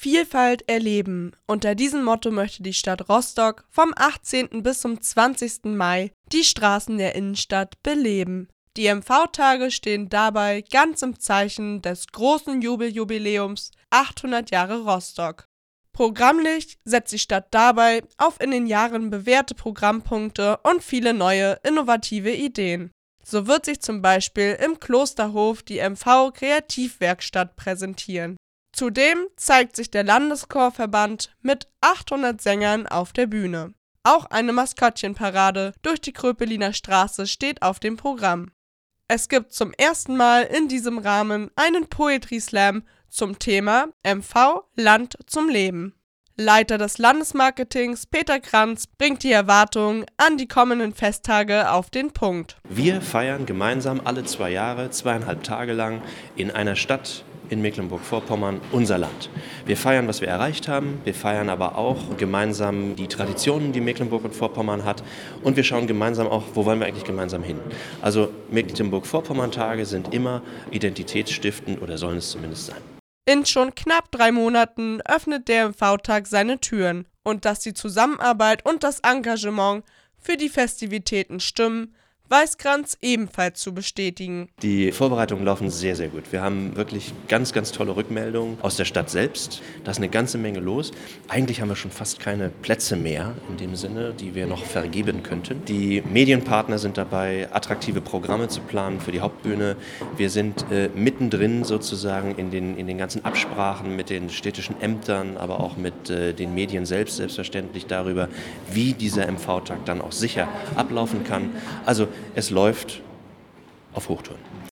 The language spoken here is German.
Vielfalt erleben. Unter diesem Motto möchte die Stadt Rostock vom 18. bis zum 20. Mai die Straßen der Innenstadt beleben. Die MV-Tage stehen dabei ganz im Zeichen des großen Jubiläums 800 Jahre Rostock. Programmlich setzt die Stadt dabei auf in den Jahren bewährte Programmpunkte und viele neue, innovative Ideen. So wird sich zum Beispiel im Klosterhof die MV-Kreativwerkstatt präsentieren. Zudem zeigt sich der Landeschorverband mit 800 Sängern auf der Bühne. Auch eine Maskottchenparade durch die Kröpeliner Straße steht auf dem Programm. Es gibt zum ersten Mal in diesem Rahmen einen Poetry Slam zum Thema MV Land zum Leben. Leiter des Landesmarketings Peter Kranz bringt die Erwartungen an die kommenden Festtage auf den Punkt. Wir feiern gemeinsam alle 2 Jahre, 2,5 Tage lang in einer Stadt in Mecklenburg-Vorpommern unser Land. Wir feiern, was wir erreicht haben, wir feiern aber auch gemeinsam die Traditionen, die Mecklenburg und Vorpommern hat, und wir schauen gemeinsam auch, wo wollen wir eigentlich gemeinsam hin. Also Mecklenburg-Vorpommern-Tage sind immer identitätsstiftend oder sollen es zumindest sein. In schon knapp 3 Monaten öffnet der MV-Tag seine Türen, und dass die Zusammenarbeit und das Engagement für die Festivitäten stimmen, weiß Kranz ebenfalls zu bestätigen. Die Vorbereitungen laufen sehr, sehr gut. Wir haben wirklich ganz, ganz tolle Rückmeldungen aus der Stadt selbst. Da ist eine ganze Menge los. Eigentlich haben wir schon fast keine Plätze mehr in dem Sinne, die wir noch vergeben könnten. Die Medienpartner sind dabei, attraktive Programme zu planen für die Hauptbühne. Wir sind mittendrin sozusagen in den ganzen Absprachen mit den städtischen Ämtern, aber auch mit den Medien selbstverständlich darüber, wie dieser MV-Tag dann auch sicher ablaufen kann. Also es läuft auf Hochtouren.